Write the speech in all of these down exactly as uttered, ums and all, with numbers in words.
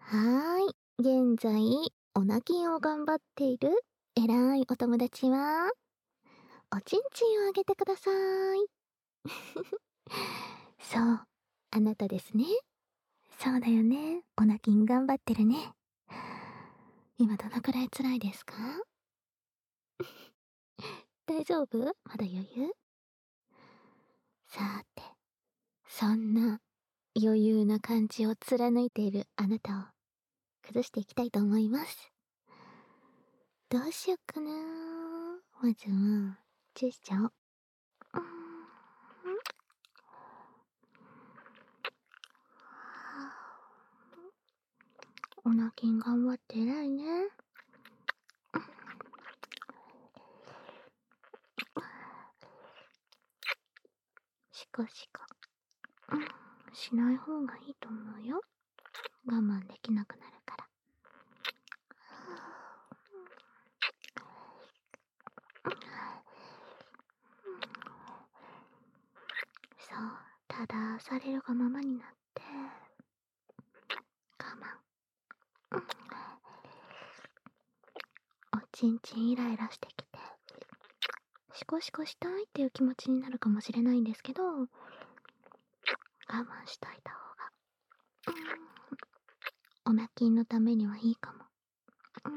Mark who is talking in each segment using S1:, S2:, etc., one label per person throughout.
S1: はーい。現在、オナキンを頑張っている偉いお友達は、おちんちんをあげてください。そう、あなたですね。そうだよね。オナキン頑張ってるね。今どのくらい辛いですか？大丈夫？まだ余裕？さて、そんな余裕な感じを貫いているあなたを崩していきたいと思います。どうしよっかな。まずは、チューしちゃおう。うーんオナキン頑張って偉いね。しかしか、うん、しない方がいいと思うよ。我慢できなくなるから。そう、ただされるがままになって、我慢。おちんちんイライラしてきて、シコシコしたいっていう気持ちになるかもしれないんですけど、我慢しといた方が、うん、オナキンのためにはいいかも。うん、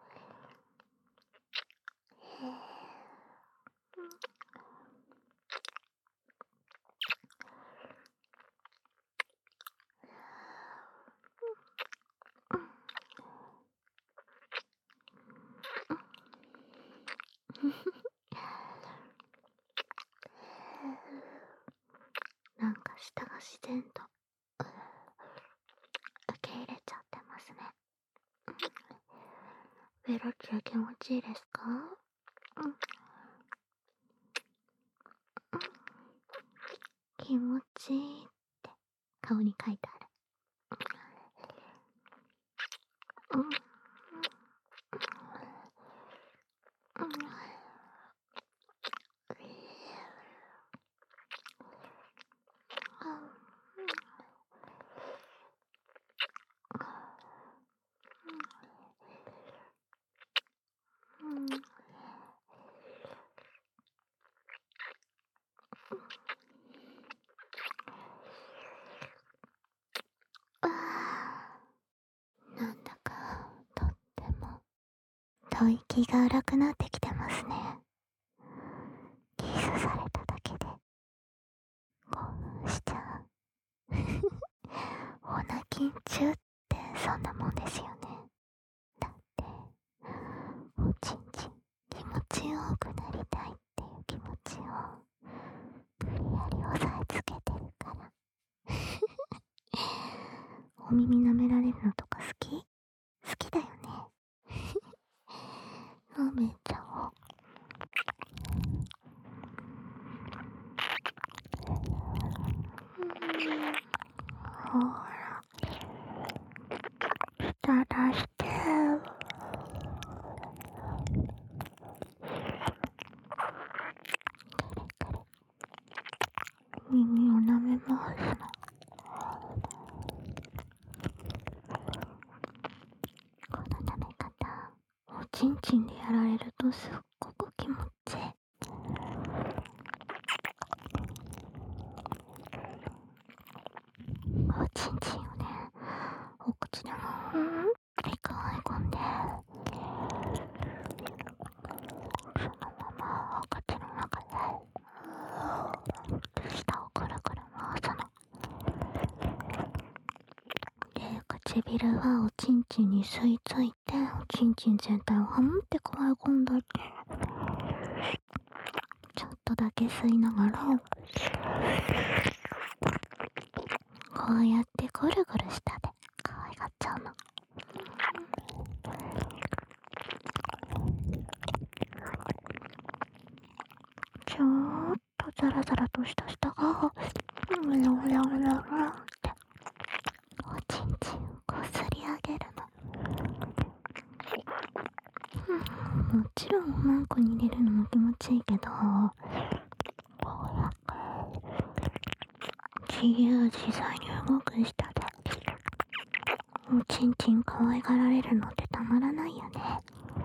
S1: なんか舌が自然と受け入れちゃってますね。ベロチュー気持ちいいですか？うん、気持ちいいって顔に書いてある。うん、うん、うん、なんだかとっても吐息が荒くなってきてますね。キスされただけで興奮しちゃう。オナキンチューってそんなもんですよね。だっておちんちん気持ちよくなりたいっていう気持ちを無理やり押さえつけてるからお耳舐められるのとか好き？好きだよね。舐めちゃおう。ほら、舌出して。耳を舐めますの。この舐め方、おちんちんでやられるとすっごく気持ちいい。おちんちんをね、お口でもふーんって可愛込んで、そのままお口の中で舌をくるくる回すの。で、唇はおちんちんに吸い付いて、おちんちん全体をハムって可愛込んだって、ちょっとだけ吸いながら、こうやってぐるぐる舌で可愛がっちゃうの。ちょーっとザラザラとした舌が、うにょうにょうにょって、おちんちんをこすり上げるの。うん、もちろんマンコに入れるのも気持ちいいけど、こうやって自由自在に動く舌で、 おちんちん可愛がられるのってたまらないよね。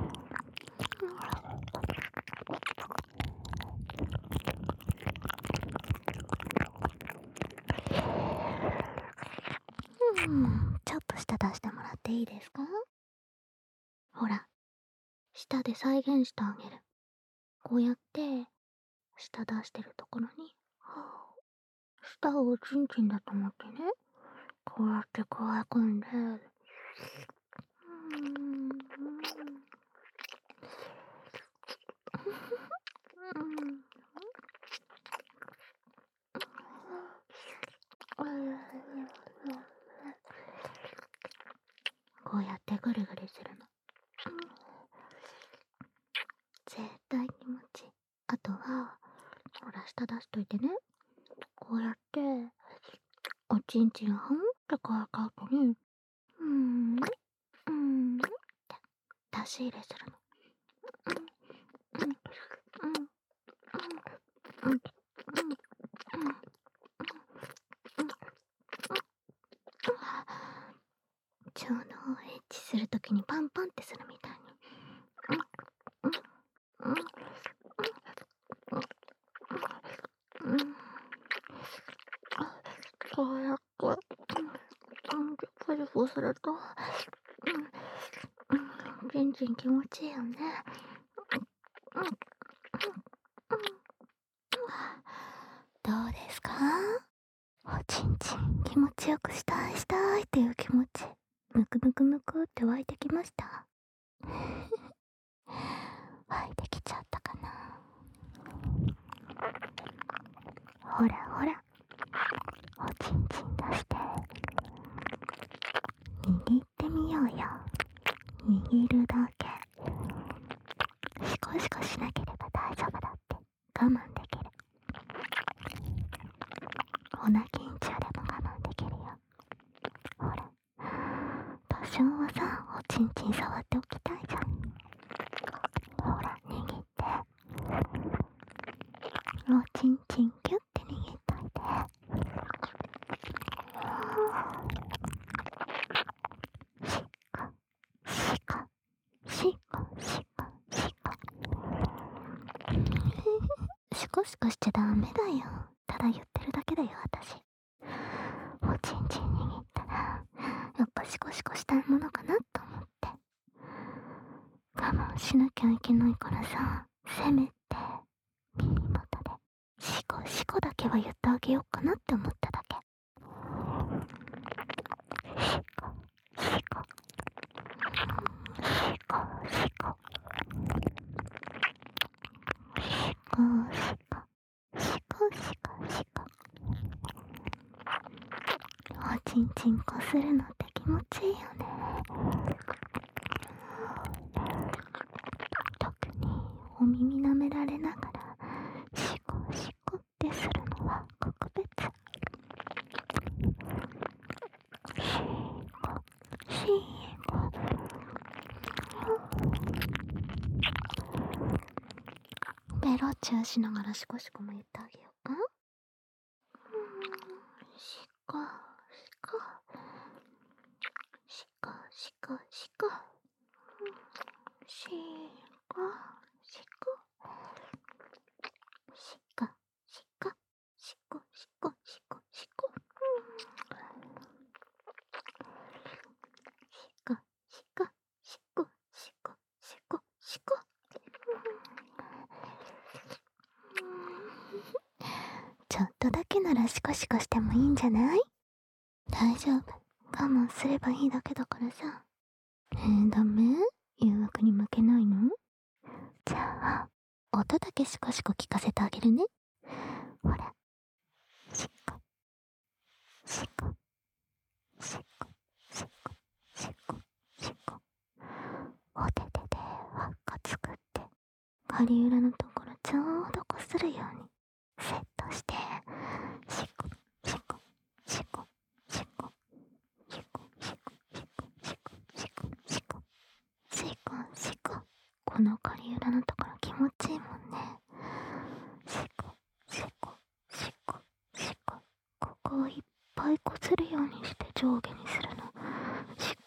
S1: うん、ちょっと舌出してもらっていいですか？ほら、舌で再現してあげる。こうやって舌出してるところに、はぁ舌をおちんちんだと思ってね、こうやってこうやくんで、うーん、こうやってぐるぐるするの。絶対気持ちいい。あとは、ほら、舌出しといてね。こうやって、おちんちんはんって乾か後に、うーん、うーんって出し入れするの。うん、うん、うん、うん、うん、ちょうどエッチするときにパンパンってするみたいに。うん、うん、うん、うん、こうやって、うん、プリプリすると、うん、うん、ちんちん気持ちいいよね。うん、うん、どうですか？おちんちん気持ちよくしたいしたいっていう気持ち、むくむくむくって湧いてきました？湧いてきちゃったかな。ほらほら、おちんちん出して握ってみようよ。握るだけ。シコシコしなければ大丈夫だって。我慢できる。オナキン中でも我慢できるよ。ほら、多少はさ、おちんちん触っておきたいじゃん。ほら、握って。おちんちんキュッて握っといて。シコ、シコ、シコ、シコ。シコシコしちゃダメだよ。ただ言ってるだけだよ、私。おちんちん握ったら、やっぱシコシコしたいものかなと思って。我慢しなきゃいけないからさ、せめて、耳元で、シコシコだけは言ってあげようかなって思っただけ。シコ、シコ、シコ、シコ、シコ、シコ、シコ、シコ、シコ。おちんちんこするのって気持ちいいよね。特にお耳舐められながらシコシコってするのは格別。シコシコ。ベロチューしながらシコシコも言ってあげようか。シコシコシコシコシコシコシコシコシコシコシコシコシコシコシコシコシコシコシコ。ちょっとだけならシコシコしてもいいんじゃない？大丈夫。我慢すればいいだけだからさ。えー、ダメ？誘惑に負けないの？じゃあ、音だけシコシコ聞かせてあげるね。ほら。シコ、シコ、シコ、シコ、シコ、シコ。お手手で輪っか作って、針裏のところちょうどこするようにセットして、シコ、シコ、シコ、シコ、シコ、シコ、シコ、シコ、シコ、シコ、シコ、シコ。この針裏のところ気持ちいいもんね。シコ、シコ、シコ、シコ。ここをいっぱいこするようにして上下にするの。シ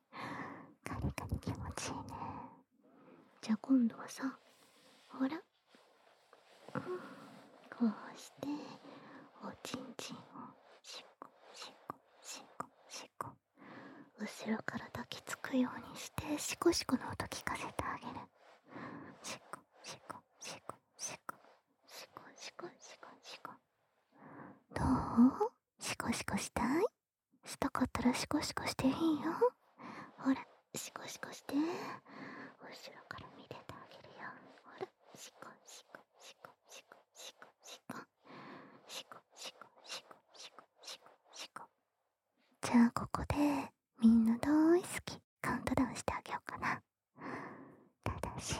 S1: カリカリ気持ちいいね。じゃあ今度はさ、ほら、うん、こうしておちんちんをしこしこしこしこ、後ろから抱きつくようにしてシコシコの音聞かせてあげる。シコシコシコシコシコシコシコシコ。どう？シコシコしたい？したかったらシコシコしていいよ。ほら、シコシコして。後ろから見ててあげるよ。ほら、シコシコシコシコシコシコシコシコシコシコシコシコ。じゃあここでみんな大好きカウントダウンしてあげようかな。ただし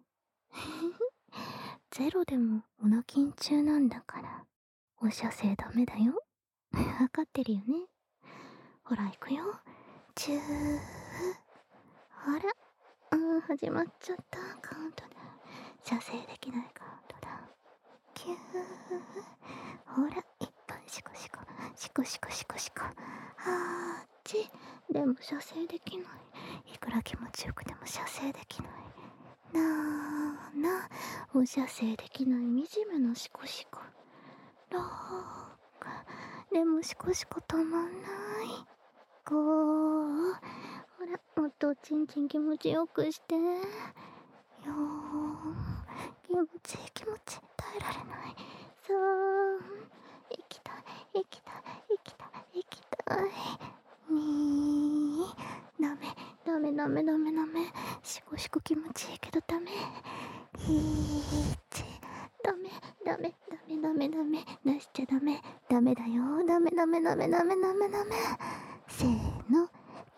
S1: ゼロでもオナキン中なんだからお射精ダメだよ。わかってるよね。ほら行くよ。チュー。あら、うん、始まっちゃった。カウントダウン。射精できないカウントダウン。キュー。ほら、いっぱいシコシコシコシコシコシコ。あーち。でも射精できない。いくら気持ちよくても射精できない。なーな、お射精できない惨めなシコシコ。ローか。でもシコシコ止まんない。ゴー。ほら、もっとおちんちん気持ちよくして。よー。気持ちいい気持ちいい。耐えられない。さーん。行きたい、行きたい、行きたい、行きたい。にー。ダメ、ダメダメダメダメ。シコシコ気持ちいいけどダメ。いち。ダメ、ダメ、ダメダメダメ。出しちゃダメ。ダメだよ。ダメダメダメダメダメダメ。せーの。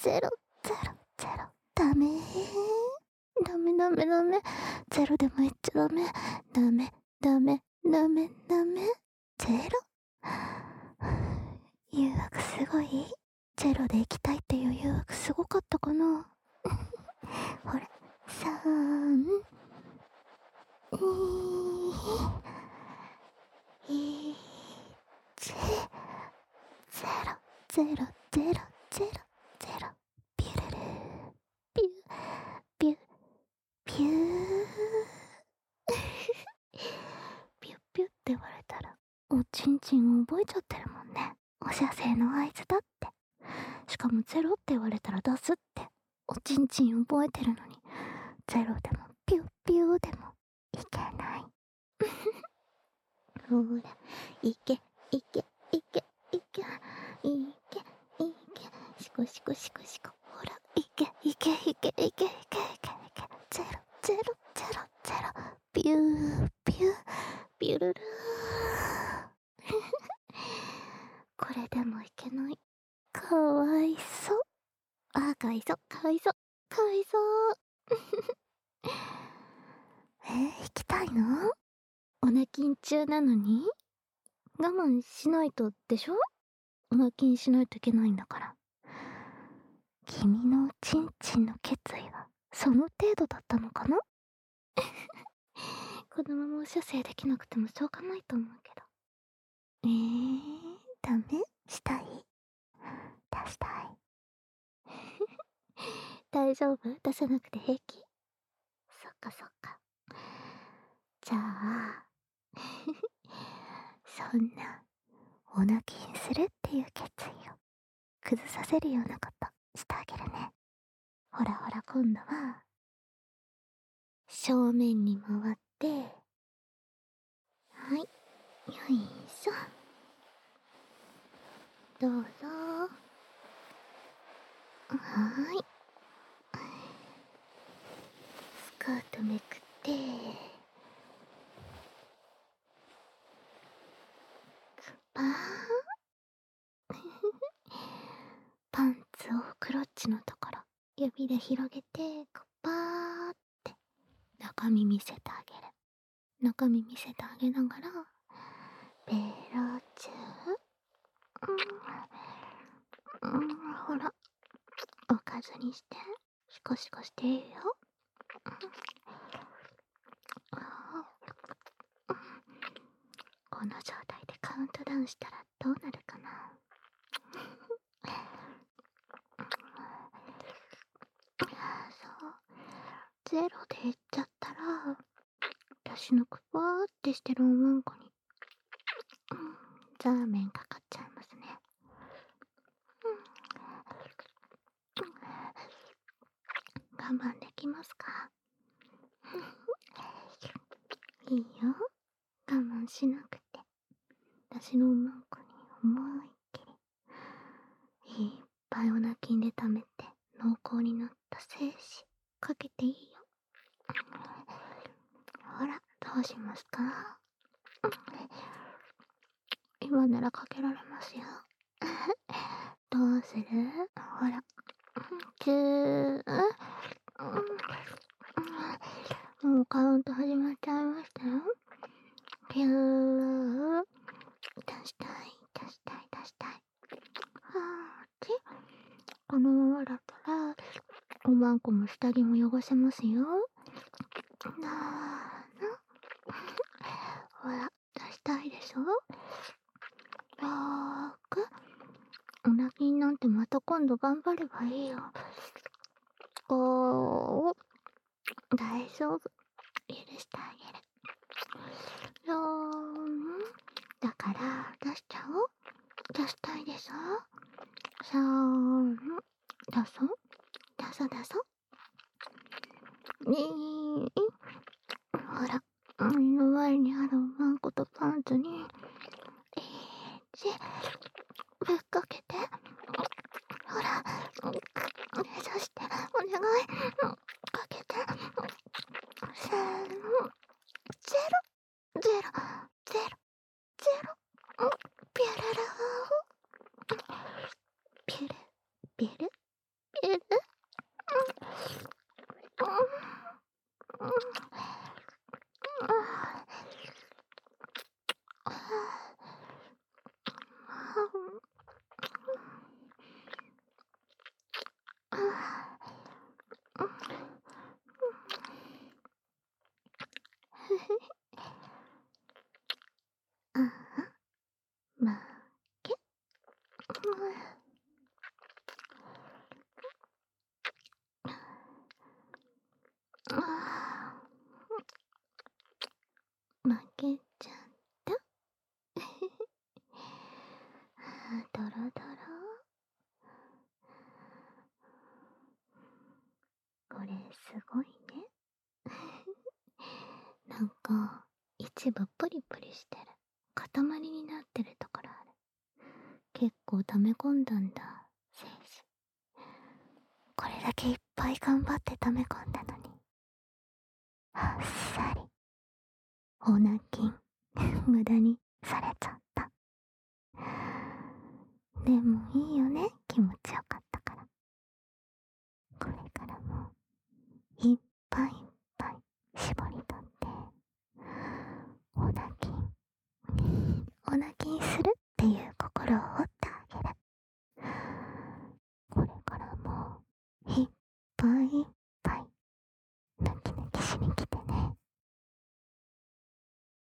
S1: ゼロ、ゼロ、ゼロ。ダメー。ダメダメダメ。ゼロでも言っちゃダメ。ダメ、ダメ、ダメ、ダメ。ゼロ。誘惑すごい？ゼロで行きたいっていう誘惑すごかったかな。ほら、さん、に、いち、ゼロ、ゼロ、ゼロ、ゼロ、ゼロ。ピュルルー、ピュ、ピュ、ピュー。ピュッピュって言われたら、おちんちん覚えちゃってるもんね。お射精の合図だって。しかもゼロって言われたら出すって。おちんちん覚えてるのに、ゼロでもピュッピューでもいけない。ほら、いけ、いけ、いけ、いけ、いけ、いけ、しこしこしこしこ。ほら、いけ、いけ、いけ、いけ、いけ、いけ、いけ。ゼロ、ゼロ、ゼロ、ゼロ。ピュー、ピュー、ピュルルー。これでもいけない。かわいそう。あ、かわいそう、かわいそう、かわいそう。えー、行きたいの？お泣きん中なのに？我慢しないとでしょ？お泣きんしないといけないんだから。君のおちんちんの決意はその程度だったのかな？このままお射精できなくてもしょうがないと思うけど。えー、ダメ？したい？出したい。大丈夫？出さなくて平気？そっかそっか。じゃあ、そんな、お泣きにするっていう決意を崩させるようなことしてあげるね。ほらほら、今度は、正面に回って、はい、よいしょ。どうぞ。はーい。スカートめくって、パーン。パンツをクロッチのところ、指で広げて、パーって中身見せてあげる。中身見せてあげながら、ベロチュー。うん、うん、ほら、おかずにして、シコシコしていいよ。この状態でカウントダウンしたらどうなるかな。そう、ゼロでいっちゃったら、私のクワーってしてるおまんこに、うん、ザーメンかかっちゃいますね。我慢できますか？いいよ、我慢しなくて。私のおまんこに思いっきりいっぱいおなきんで溜めて濃厚になった精子かけていいよ。ほら、どうしますか？今ならかけられますよ。どうする？ほら、キュー。もうカウント始まっちゃいましたよ。ピュー。出したい、出したい、出したい。はーち。このままだったら、おまんこも下着も汚せますよ。なーの。ほら、出したいでしょ？よーく。おなきんなんてまた今度頑張ればいいよ。おー。大丈夫。許してあげる。よーん。だから、出しちゃおう。出したいでしょ？さーん。出そう。出そう出そう。にー。ほら、目の前にあるおまんことパンツに、いち、ぶっかけて。ほら、そして、お願い、かけて。せーの、ゼロ、ゼロ、ゼロ、ゼロ、ピュルルー。ピュル、ピュル、ピごいね。なんか、一部プリプリしてる。塊になってるところある。結構溜め込んだんだ、精子。これだけいっぱい頑張って溜め込んだのに。あっさり。オナキン、無駄にされちゃった。でもいいよね、気持ちよかっ